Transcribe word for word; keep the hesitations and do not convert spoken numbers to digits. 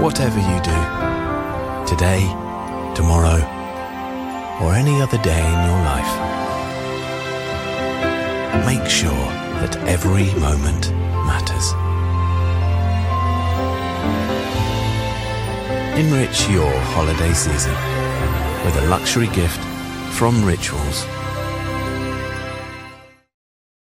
Whatever you do, today, tomorrow, or any other day in your life, make sure that every moment matters. Enrich your holiday season with a luxury gift from Rituals.